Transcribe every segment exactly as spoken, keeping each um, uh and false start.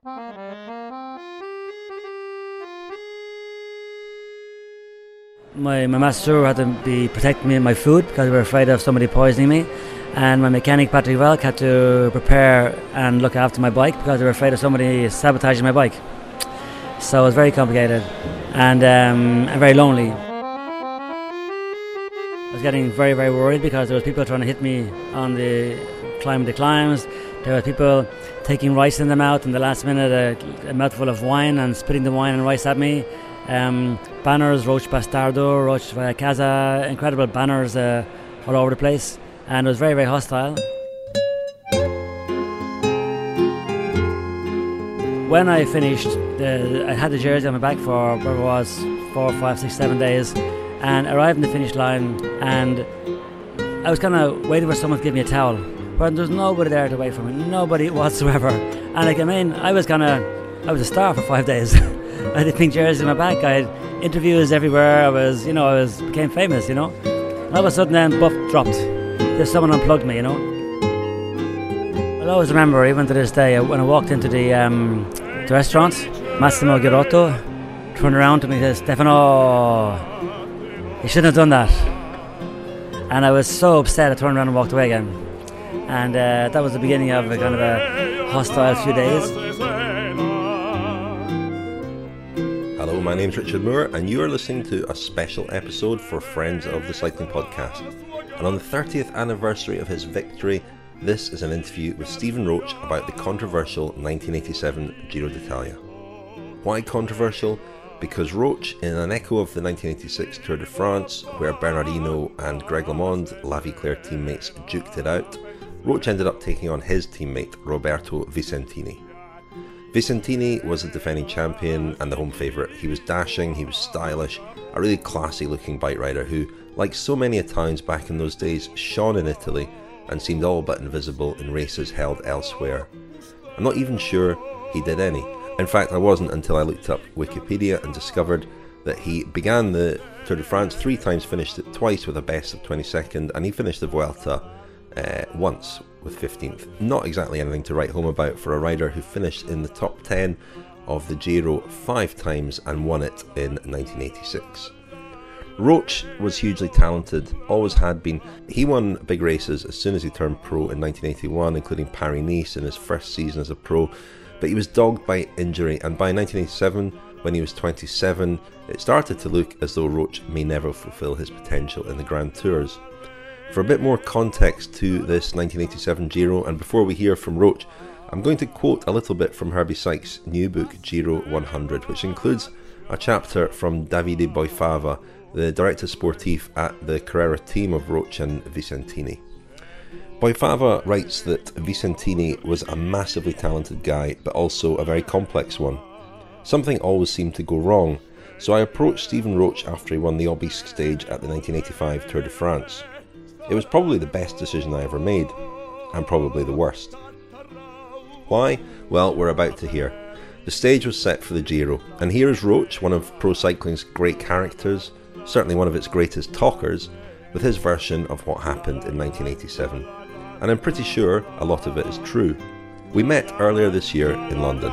My, my master had to be protecting me and my food because we were afraid of somebody poisoning me. And my mechanic, Patrick Welk, had to prepare and look after my bike because they were afraid of somebody sabotaging my bike. So it was very complicated and, um, and very lonely. I was getting very, very worried because there was people trying to hit me on the climbing the climbs. There were people taking rice in their mouth in the last minute, a, a mouthful of wine and spitting the wine and rice at me. Um, banners, Roche Bastardo, Roche Via Casa, incredible banners uh, all over the place, and it was very, very hostile. When I finished, the, I had the jersey on my back for whatever it was, four, five, six, seven days, and arrived in the finish line, and I was kind of waiting for someone to give me a towel, but there was nobody there to wait for me, nobody whatsoever. And like, I mean, I was kind of, I was a star for five days. I had a pink jersey in my back. I had interviews everywhere. I was, you know, I was became famous, you know. And all of a sudden, then, buff dropped. There's someone unplugged me, you know. I'll always remember, even to this day, when I walked into the um, the restaurant, Massimo Girotto turned around to me and said, "Stefano, you shouldn't have done that." And I was so upset. I turned around and walked away again. And uh, that was the beginning of a kind of a hostile few days. Hello, my name's Richard Moore, and you are listening to a special episode for Friends of the Cycling Podcast. And on the thirtieth anniversary of his victory, this is an interview with Stephen Roche about the controversial nineteen eighty-seven Giro d'Italia. Why controversial? Because Roche, in an echo of the nineteen eighty-six Tour de France, where Bernardino and Greg LeMond, La Vie Claire teammates, duked it out, Roche ended up taking on his teammate, Roberto Vicentini. Vicentini was a defending champion and the home favourite. He was dashing, he was stylish, a really classy looking bike rider who, like so many Italians back in those days, shone in Italy and seemed all but invisible in races held elsewhere. I'm not even sure he did any. In fact, I wasn't until I looked up Wikipedia and discovered that he began the Tour de France three times, finished it twice with a best of twenty-second, and he finished the Vuelta uh, once with fifteenth. Not exactly anything to write home about for a rider who finished in the top ten of the Giro five times and won it in nineteen eighty-six. Roche was hugely talented, always had been. He won big races as soon as he turned pro in nineteen eighty-one, including Paris-Nice in his first season as a pro, but he was dogged by injury, and by nineteen eighty-seven, when he was twenty-seven, it started to look as though Roche may never fulfill his potential in the Grand Tours. For a bit more context to this nineteen eighty-seven Giro, and before we hear from Roche, I'm going to quote a little bit from Herbie Sykes' new book, Giro one hundred, which includes a chapter from Davide Boifava, the director sportif at the Carrera team of Roche and Vicentini. Boifava writes that Vicentini was a massively talented guy, but also a very complex one. Something always seemed to go wrong, so I approached Stephen Roche after he won the Aubisque stage at the nineteen eighty-five Tour de France. It was probably the best decision I ever made, and probably the worst. Why? Well, we're about to hear. The stage was set for the Giro, and here is Roche, one of pro cycling's great characters, certainly one of its greatest talkers, with his version of what happened in nineteen eighty-seven. And I'm pretty sure a lot of it is true. We met earlier this year in London.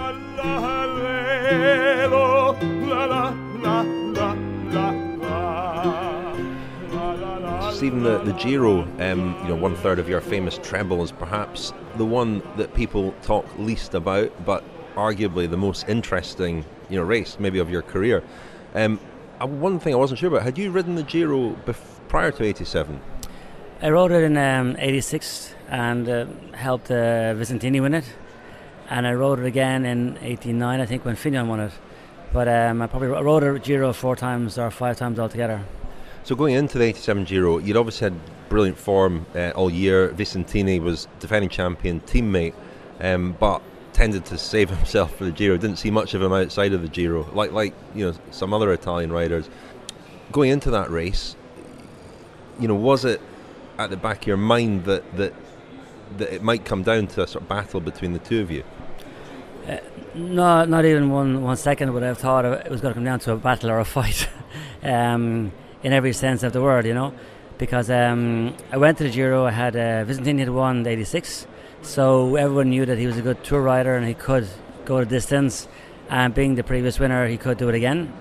Stephen, the, the Giro, um, you know, one third of your famous treble is perhaps the one that people talk least about, but arguably the most interesting, you know, race maybe of your career. Um, one thing I wasn't sure about: had you ridden the Giro bef- prior to eighty-seven? I rode it in um, eighty-six and uh, helped uh, Vicentini win it, and I rode it again in eighty-nine, I think, when Fignon won it. But um, I probably rode a Giro four times or five times altogether. So going into the eighty-seven Giro, you'd obviously had brilliant form uh, all year. Vicentini was defending champion, teammate, um, but tended to save himself for the Giro. Didn't see much of him outside of the Giro, like like you know some other Italian riders. Going into that race, you know, was it at the back of your mind that that that it might come down to a sort of battle between the two of you? Uh, no, not even one one second would I have thought it was going to come down to a battle or a fight. um, in every sense of the word, you know, because um, I went to the Giro. I had uh, Vicentini had won eighty-six, so everyone knew that he was a good tour rider and he could go the distance, and being the previous winner, he could do it again.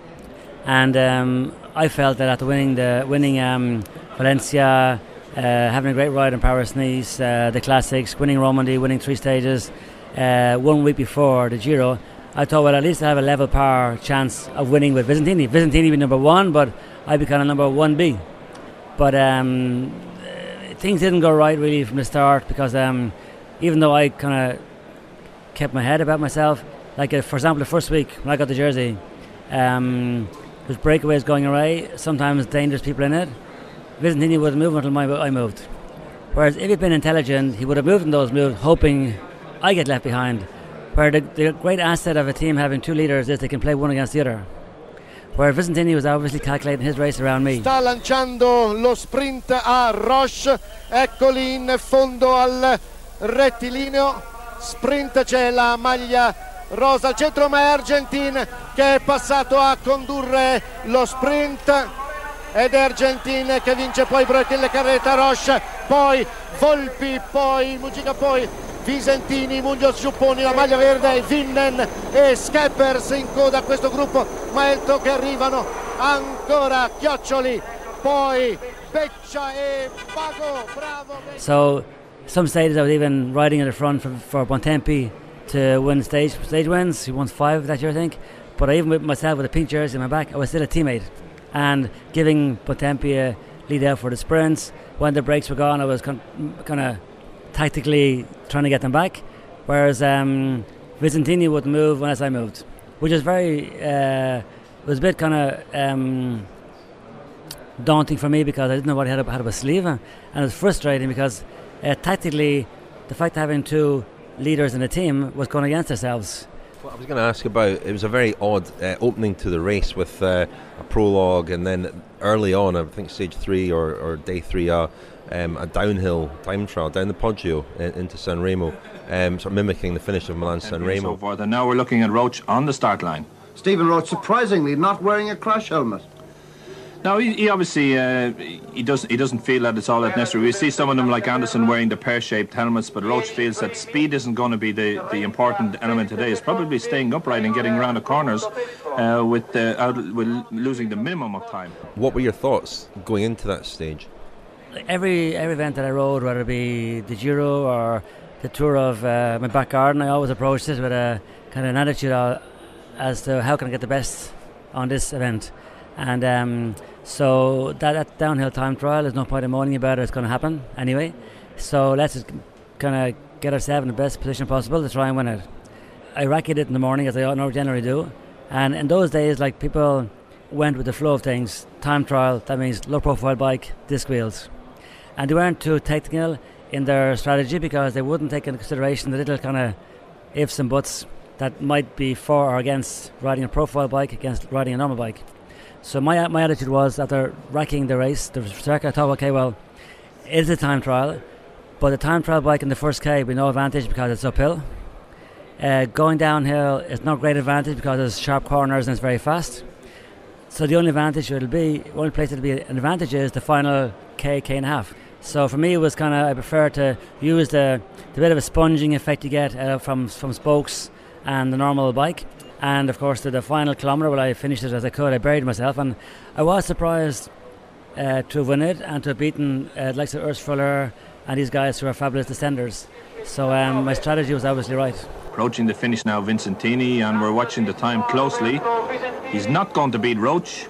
And um, I felt that after winning the winning um, Valencia, uh, having a great ride in Paris-Nice, uh, the classics, winning Romandy, winning three stages, uh, one week before the Giro, I thought, well, at least I have a level par chance of winning with Visentini. Visentini be number one, but I'd be kind of number one B. But um, things didn't go right really from the start, because um, even though I kind of kept my head about myself, like uh, for example, the first week when I got the jersey, um, there's breakaways going away, sometimes dangerous people in it. Visentini wouldn't move until my, I moved. Whereas if he'd been intelligent, he would have moved in those moves, hoping I get left behind. Where the, the great asset of a team having two leaders is they can play one against the other. Where Visentini was obviously calculating his race around me. Sta lanciando lo sprint a Roche, eccoli in fondo al rettilineo. Sprint, c'è la maglia rosa al centro, ma è Argentin che è passato a condurre lo sprint. Ed è Argentin che vince poi Bretil Carreta, Roche, poi Volpi, poi Mugica, poi Visentini, Munoz, Giupponi, la maglia verde, Vinnen e Skeppers in coda a questo gruppo, Maelto che arrivano, ancora Chioccioli, poi Beccia e Bago, bravo. So some stages I was even riding in the front for, for Bontempi to win stage stage wins. He won five that year, I think. But I even with myself with a pink jersey in my back, I was still a teammate, and giving Bontempi a lead out for the sprints. When the brakes were gone, I was con- kind of tactically trying to get them back, whereas um, Visentini would move unless I moved, which is very uh, was a bit kind of um, daunting for me, because I didn't know what he had up, had up his sleeve, and it was frustrating because uh, tactically the fact of having two leaders in the team was going against ourselves. Well, I was going to ask about, it was a very odd uh, opening to the race with uh, a prologue, and then early on, I think stage three or, or day three, uh, um, a downhill time trial down the Poggio in, into San Remo, um, sort of mimicking the finish of Milan San Remo. So forth. And now we're looking at Roche on the start line. Stephen Roche, surprisingly, not wearing a crash helmet. Now he, he obviously uh, he doesn't he doesn't feel that it's all that necessary. We see some of them like Anderson wearing the pear-shaped helmets, but Roche feels that speed isn't going to be the, the important element today. It's probably staying upright and getting around the corners uh, with, the, out, with losing the minimum of time. What were your thoughts going into that stage? Every every event that I rode, whether it be the Giro or the Tour of uh, my back garden, I always approached it with a kind of an attitude of, as to how can I get the best on this event. And um, so that, that downhill time trial, there's no point in moaning about it, it's going to happen anyway. So let's just kind of get ourselves in the best position possible to try and win it. I racketed it in the morning, as I generally do. And in those days, like, people went with the flow of things. Time trial, that means low profile bike, disc wheels. And they weren't too technical in their strategy, because they wouldn't take into consideration the little kind of ifs and buts that might be for or against riding a profile bike against riding a normal bike. So my my attitude was, after racking the race, the circuit, I thought, okay, well, it's a time trial, but the time trial bike in the first K with no advantage because it's uphill. Uh, going downhill is not great advantage because there's sharp corners and it's very fast. So the only advantage it'll be, the only place it'll be an advantage is the final K, K and a half. So for me, it was kind of, I prefer to use the, the bit of a sponging effect you get uh, from from spokes and the normal bike. And of course, to the final kilometre, well, I finished it as I could. I buried myself, and I was surprised uh, to have won it and to have beaten uh, the likes of Urs Fuller and these guys who are fabulous descenders. So um, my strategy was obviously right. Approaching the finish now, Visentini, and we're watching the time closely. He's not going to beat Roche.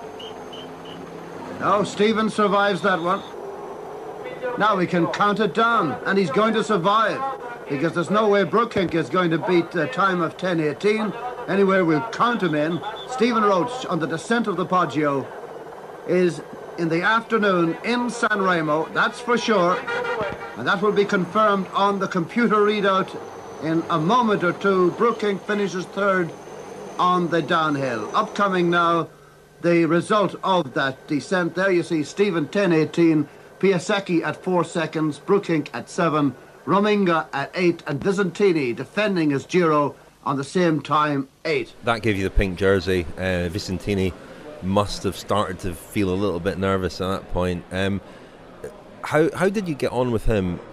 No, Stephen survives that one. Now we can count it down, and he's going to survive, because there's no way Brookink is going to beat the time of ten eighteen. Anyway, we'll count him in. Stephen Roche on the descent of the Poggio is in the afternoon in San Remo, that's for sure, and that will be confirmed on the computer readout in a moment or two. Brookink finishes third on the downhill. Upcoming now, the result of that descent. There you see Stephen ten eighteen, Piasecki at four seconds, Brookink at seven, Rominga at eight, and Visentini defending his Giro on the same time, eight. That gave you the pink jersey. Uh, Visentini must have started to feel a little bit nervous at that point. Um, how how did you get on with him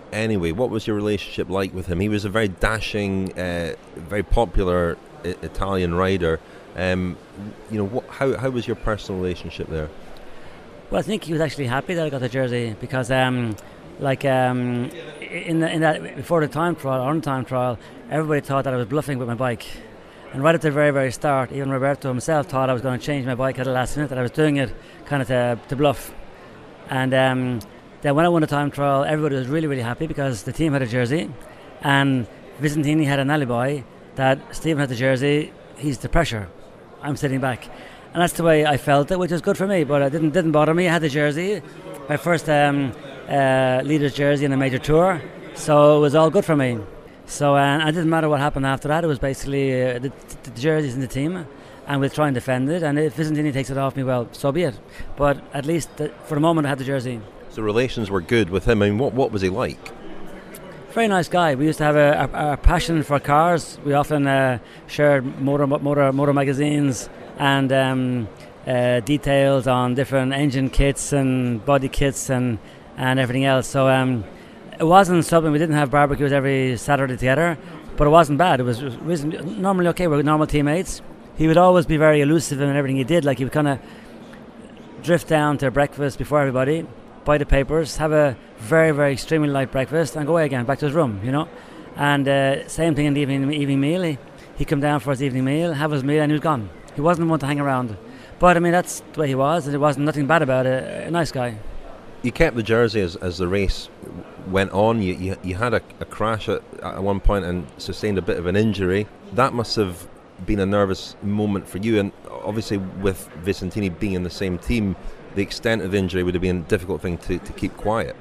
anyway? What was your relationship like with him? He was a very dashing, uh, very popular I- Italian rider. Um, you know, what, how how was your personal relationship there? Well, I think he was actually happy that I got the jersey because, um, like, um, in the, in that before the time trial, on the time trial, everybody thought that I was bluffing with my bike. And right at the very, very start, even Roberto himself thought I was going to change my bike at the last minute, that I was doing it kind of to, to bluff. And um, then when I won the time trial, everybody was really, really happy because the team had a jersey and Visentini had an alibi that Stephen had the jersey, he's the pressure, I'm sitting back. And that's the way I felt it, which was good for me, but it didn't, didn't bother me. I had the jersey, my first um, uh, leader's jersey in a major tour, so it was all good for me. So uh, it didn't matter what happened after that. It was basically uh, the, the jerseys in the team, and we'll try and defend it. And if Visentini takes it off me, well, so be it. But at least the, for the moment, I had the jersey. So relations were good with him. I mean, what what was he like? Very nice guy. We used to have a, a, a passion for cars. We often uh, shared motor motor motor magazines and um, uh, details on different engine kits and body kits and and everything else. So. Um, It wasn't something, we didn't have barbecues every Saturday together, but it wasn't bad. It was, it was normally okay. We were normal teammates. He would always be very elusive in everything he did. Like he would kind of drift down to breakfast before everybody, buy the papers, have a very, very extremely light breakfast, and go away again, back to his room, you know. And uh, same thing in the evening, evening meal. He, he'd come down for his evening meal, have his meal, and he was gone. He wasn't one to hang around. But I mean, that's the way he was, and there wasn't nothing bad about it. A nice guy. You kept the jersey as, as the race went on. You you, you had a, a crash at, at one point and sustained a bit of an injury. That must have been a nervous moment for you. And obviously, with Visentini being in the same team, the extent of the injury would have been a difficult thing to, to keep quiet.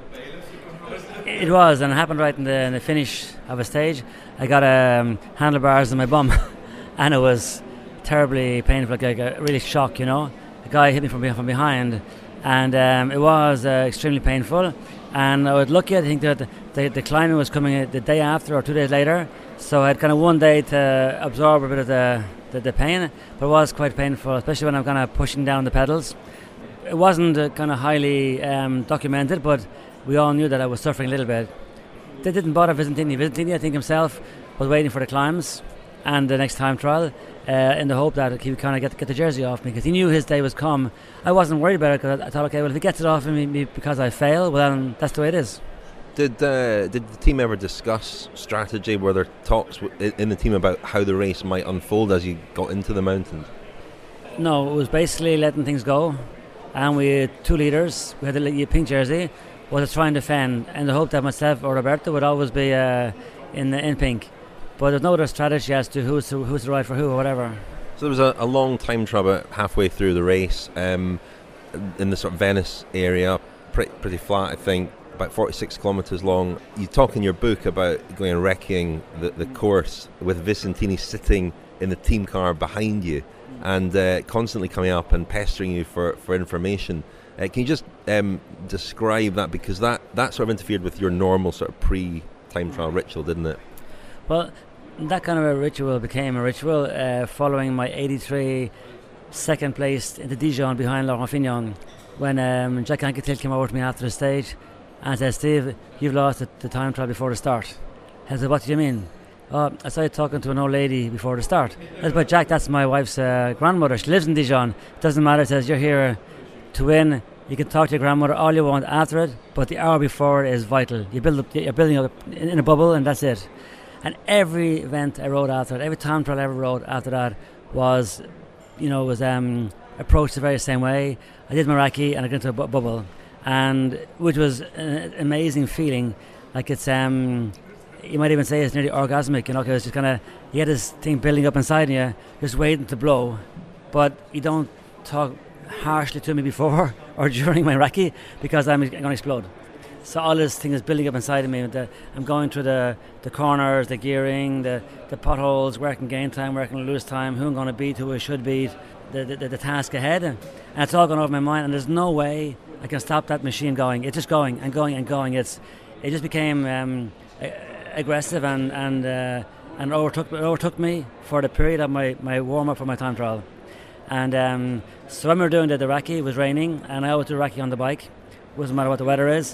It was, and it happened right in the, in the finish of a stage. I got um, handlebars in my bum, and it was terribly painful, like a really shock, you know. The guy hit me from, from behind. And um, it was uh, extremely painful, and I was lucky. I think that the, the, the climbing was coming the day after or two days later, so I had kind of one day to absorb a bit of the, the, the pain, but it was quite painful, especially when I'm kind of pushing down the pedals. It wasn't uh, kind of highly um, documented, but we all knew that I was suffering a little bit. They didn't bother Visentini. Visentini, I think himself, was waiting for the climbs and the next time trial, uh, in the hope that he would kind of get, get the jersey off me, because he knew his day was come. I wasn't worried about it, because I, I thought, okay, well, if he gets it off me because I fail, well, then that's the way it is. Did uh, did the team ever discuss strategy? Were there talks w- in the team about how the race might unfold as you got into the mountains? No, it was basically letting things go, and we had two leaders. We had the pink jersey, was to try and defend, and the hope that myself or Roberto would always be uh, in in pink. But there's no other strategy as to who's to, who's to ride for who or whatever. So there was a, a long time trial halfway through the race, um, in the sort of Venice area, pretty, pretty flat, I think, about forty-six kilometres long. You talk in your book about going and wrecking the, the course with Visentini sitting in the team car behind you and uh, constantly coming up and pestering you for, for information. Uh, can you just um, describe that? Because that, that sort of interfered with your normal sort of pre-time trial ritual, didn't it? Well, that kind of a ritual became a ritual uh, following my eighty-three second place in the Dijon behind Laurent Fignon, when um, Jack Anquetil came over to me after the stage and said, "Steve, you've lost the, the time trial before the start." I said, "What do you mean?" "Oh, I saw you talking to an old lady before the start." I said, "But Jack, that's my wife's uh, grandmother. She lives in Dijon. It doesn't matter." It says, "You're here to win. You can talk to your grandmother all you want after it, but the hour before is vital. You build up, you're building up in, in a bubble, and that's it." And every event I rode after it, every time trial I ever rode after that was, you know, was um, approached the very same way. I did Meraki and I got into a bu- bubble, and which was an amazing feeling. Like it's, um, you might even say it's nearly orgasmic, you know, because it's just kind of, you get this thing building up inside you, just waiting to blow. But you don't talk harshly to me before or during my Meraki, because I'm going to explode. So all this thing is building up inside of me. The, I'm going through the, the corners, the gearing, the, the potholes, where I can gain time, where I can lose time, who I'm going to beat, who I should beat, the, the, the task ahead. And it's all going over my mind, and there's no way I can stop that machine going. It's just going and going and going. It's It just became um, aggressive and and uh, and overtook, overtook me for the period of my, my warm-up for my time trial. And um, so when we were doing the, the Raki, it was raining, and I always do Raki on the bike. Doesn't matter what the weather is.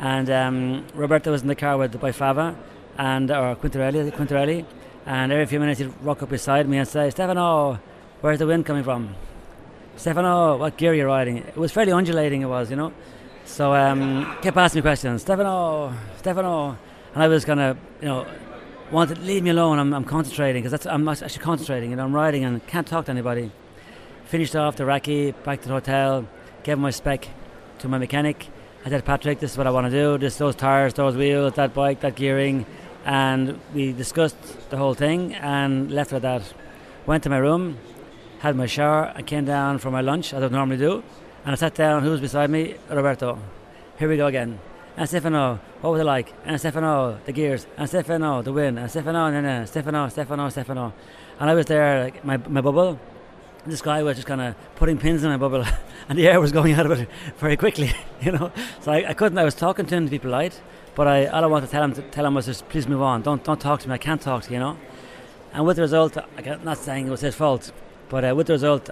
and um, Roberto was in the car with Boifava and or Quintarelli, Quintarelli, and every few minutes he'd rock up beside me and say, "Stefano, where's the wind coming from? Stefano, what gear are you riding?" It was fairly undulating, it was, you know. So um, kept asking me questions, Stefano, Stefano, and I was kind of, you know, wanted to leave me alone. I'm, I'm concentrating because that's I'm actually concentrating, you know. I'm riding and can't talk to anybody. Finished off the recce, back to the hotel, gave my spec to my mechanic. I said, "Patrick, this is what I want to do. This, those tires, those wheels, that bike, that gearing," and we discussed the whole thing and left it at that. Went to my room, had my shower, and came down for my lunch as I normally do. And I sat down. Who was beside me? Roberto. Here we go again. And Stefano, what was it like? And Stefano, the gears. And Stefano, the wind. And Stefano, no, no, Stefano, Stefano, Stefano. And I was there, like, my my bubble. This guy was just kind of putting pins in my bubble, and the air was going out of it very quickly, you know. So I, I couldn't. I was talking to him to be polite, but I all I wanted to tell him to tell him was just, please move on. Don't don't talk to me. I can't talk to you, you know. And with the result, I'm not saying it was his fault, but uh, with the result,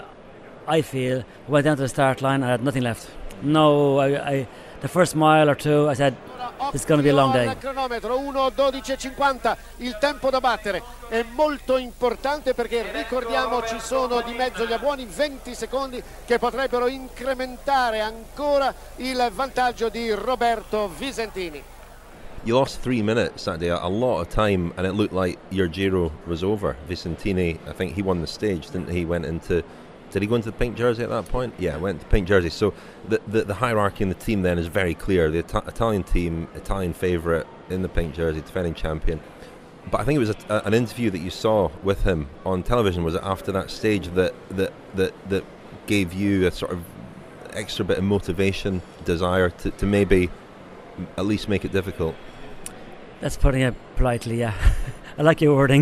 I feel I went down to the start line. I had nothing left. No, I, I the first mile or two, I said, it's going to be a long day. Al cronometro uno dodici e cinquanta, il tempo da battere è molto importante perché ricordiamo ci sono di mezzo gli buoni venti secondi che potrebbero incrementare ancora il vantaggio di Roberto Visentini. You lost three minutes that day, a lot of time, and it looked like your Giro was over. Visentini, I think he won the stage, didn't he? Went into, did he go into the pink jersey at that point? Yeah, went to the pink jersey. So the the, the hierarchy in the team then is very clear. The Ita- Italian team, Italian favourite in the pink jersey, defending champion. But I think it was a, a, an interview that you saw with him on television. Was it after that stage that that that, that gave you a sort of extra bit of motivation, desire to, to maybe at least make it difficult? That's putting it politely, yeah. I like your wording.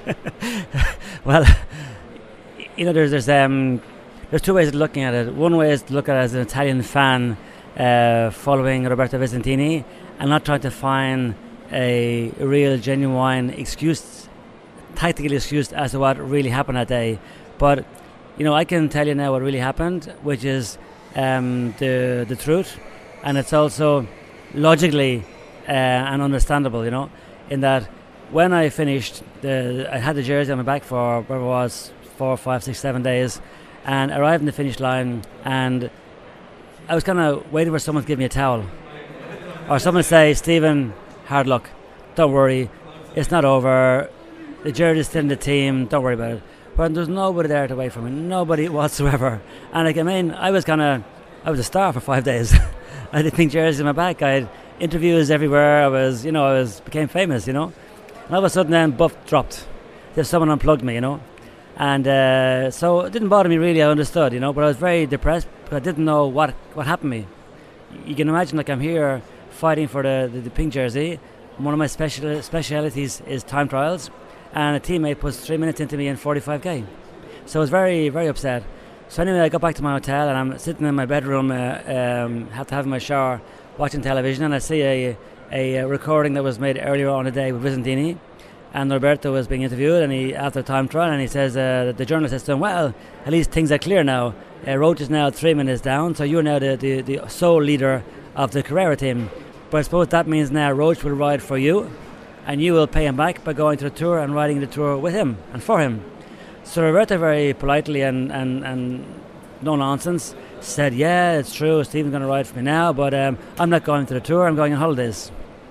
Well, you know, there's there's um there's two ways of looking at it. One way is to look at it as an Italian fan uh, following Roberto Visentini and not trying to find a real, genuine excuse, tactical excuse as to what really happened that day. But you know, I can tell you now what really happened, which is um, the the truth, and it's also logically uh, and understandable. You know, in that when I finished, the I had the jersey on my back for whatever it was, four, five, six, seven days, and arrived in the finish line, and I was kind of waiting for someone to give me a towel, or someone to say, "Stephen, hard luck. Don't worry, it's not over. The jersey's still in the team. Don't worry about it." But there's nobody there to wait for me, nobody whatsoever. And like, I mean, I was kind of, I was a star for five days. I had pink jerseys in my back. I had interviews everywhere. I was, you know, I was became famous, you know. And all of a sudden, then, buff dropped. If someone unplugged me, you know. And uh, so it didn't bother me really. I understood, you know. But I was very depressed because I didn't know what what happened to me. You can imagine, like, I'm here fighting for the, the, the pink jersey. One of my special specialities is time trials, and a teammate puts three minutes into me in forty-five k. So I was very, very upset. So anyway, I got back to my hotel, and I'm sitting in my bedroom, uh, um, have to have my shower, watching television, and I see a, a, a recording that was made earlier on the day with Visentini, and Roberto was being interviewed, and he after time trial, and he says, uh, the journalist says to him, "Well, at least things are clear now. Uh, Roach is now three minutes down, so you're now the, the, the sole leader of the Carrera team. But I suppose that means now Roach will ride for you, and you will pay him back by going to the tour and riding the tour with him and for him." So Roberto very politely and, and, and no nonsense said, "Yeah, it's true, Stephen's going to ride for me now, but um, I'm not going to the tour, I'm going on holidays."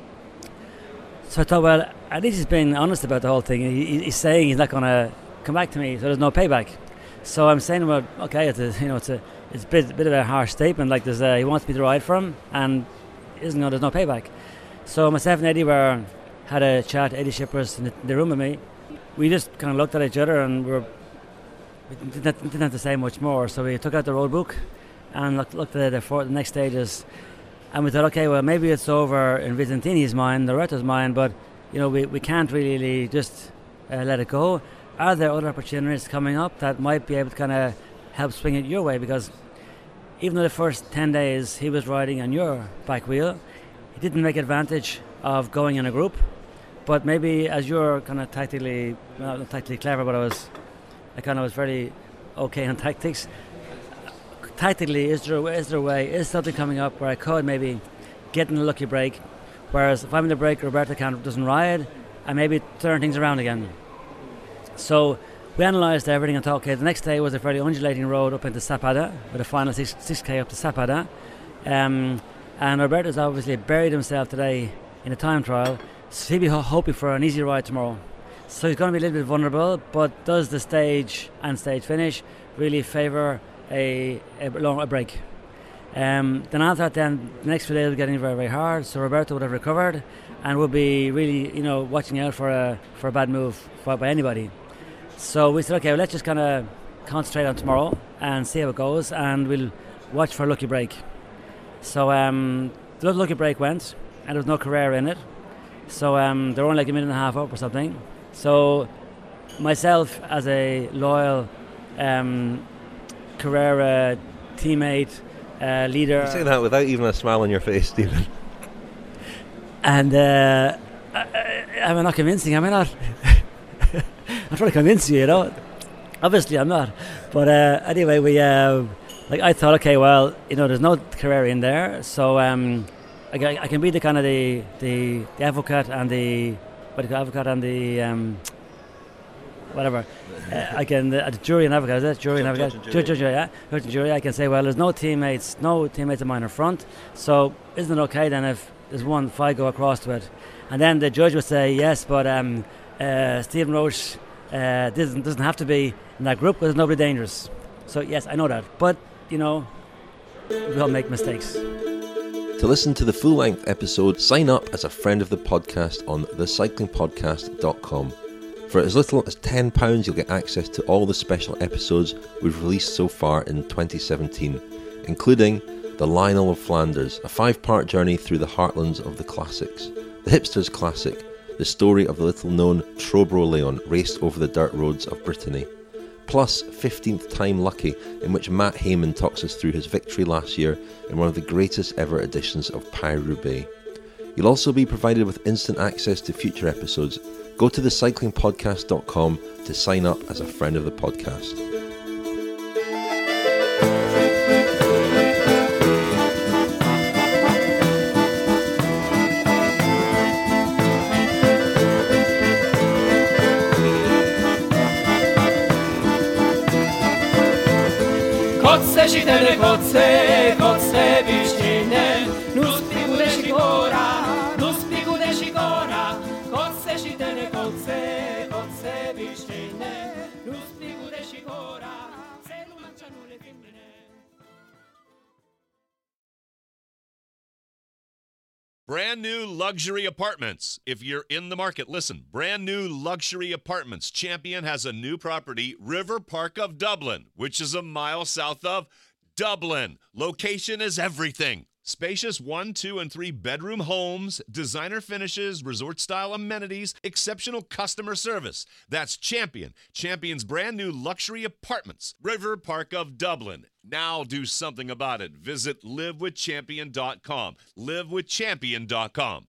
So I thought, well, at least he's being honest about the whole thing. He, he's saying he's not going to come back to me, so there's no payback. So I'm saying, well, okay, it's a, you know, it's a it's a bit, a bit of a harsh statement. Like there's a, he wants me to ride for him, and isn't no, there's no payback. So myself and Eddie were had a chat. Eddie Shippers in the, in the room with me. We just kind of looked at each other, and we were we didn't, didn't have to say much more. So we took out the road book and looked, looked at the, for, the next stages, and we thought, okay, well, maybe it's over in Visentini's mind, Loreto's mind, but you know, we, we can't really just uh, let it go. Are there other opportunities coming up that might be able to kind of help swing it your way? Because even though the first ten days he was riding on your back wheel, he didn't make advantage of going in a group. But maybe as you're kind of tactically, well, not tactically clever, but I was, I kind of was very okay on tactics. Tactically, is there, is there a way, is something coming up where I could maybe getting a lucky break. Whereas if I'm in the break, Roberto can, doesn't ride, and maybe turn things around again. So we analysed everything and thought, okay, the next day was a fairly undulating road up into Sappada, with a final six, 6k up to Sappada. Um, and Roberto's obviously buried himself today in a time trial, so he'll be ho- hoping for an easy ride tomorrow. So he's going to be a little bit vulnerable, but does the stage and stage finish really favour a, a, long, a break? Um, then after that, then the next few days were getting very, very hard. So Roberto would have recovered and would be really, you know, watching out for a for a bad move for, by anybody. So we said, okay, well, let's just kind of concentrate on tomorrow and see how it goes, and we'll watch for a lucky break. So um, the lucky break went, and there was no Carrera in it. So um, they were only like a minute and a half up or something. So myself, as a loyal um, Carrera teammate. Uh, leader. You say that without even a smile on your face, Stephen. And uh, I, I, am I not convincing? Am I not? I'm trying to convince you, you know. Obviously, I'm not. But uh, anyway, we uh, like I thought, okay, well, you know, there's no Carrera in there, so um, I, I can be the kind of the the, the advocate and the what do you call advocate and the um, whatever. Uh, I can uh, the jury and advocate, is it? Jury and advocate, judge and judge, judge, yeah, judge and jury. I can say, well, there's no teammates, no teammates of mine in front. So isn't it okay then if there's one, if I go across to it, and then the judge would say, yes, but um, uh, Stephen Roche uh, doesn't doesn't have to be in that group because there's nobody dangerous. So yes, I know that, but you know, we all make mistakes. To listen to the full-length episode, sign up as a friend of the podcast on the cycling podcast dot com. For as little as ten pounds, you'll get access to all the special episodes we've released so far in twenty seventeen, including The Lionel of Flanders, a five-part journey through the heartlands of the classics, The Hipsters Classic, the story of the little-known Trobro Leon raced over the dirt roads of Brittany, plus fifteenth Time Lucky, in which Matt Heyman talks us through his victory last year in one of the greatest ever editions of Paris-Roubaix. You'll also be provided with instant access to future episodes. Go to the cycling podcast dot com to sign up as a friend of the podcast. Kotse shitene kotse, kotse bishine, nus pigude shikora, nus pigude shikora, kotse shitene kotse, kotse bishine, nus pigude shikora, selu manchanule femmine. Brand new luxury apartments. If you're in the market, listen. Brand new luxury apartments. Champion has a new property, River Park of Dublin, which is a mile south of Dublin. Location is everything. Spacious one, two, and three bedroom homes, designer finishes, resort-style amenities, exceptional customer service. That's Champion. Champion's brand new luxury apartments. River Park of Dublin. Now do something about it. Visit live with champion dot com. live with champion dot com.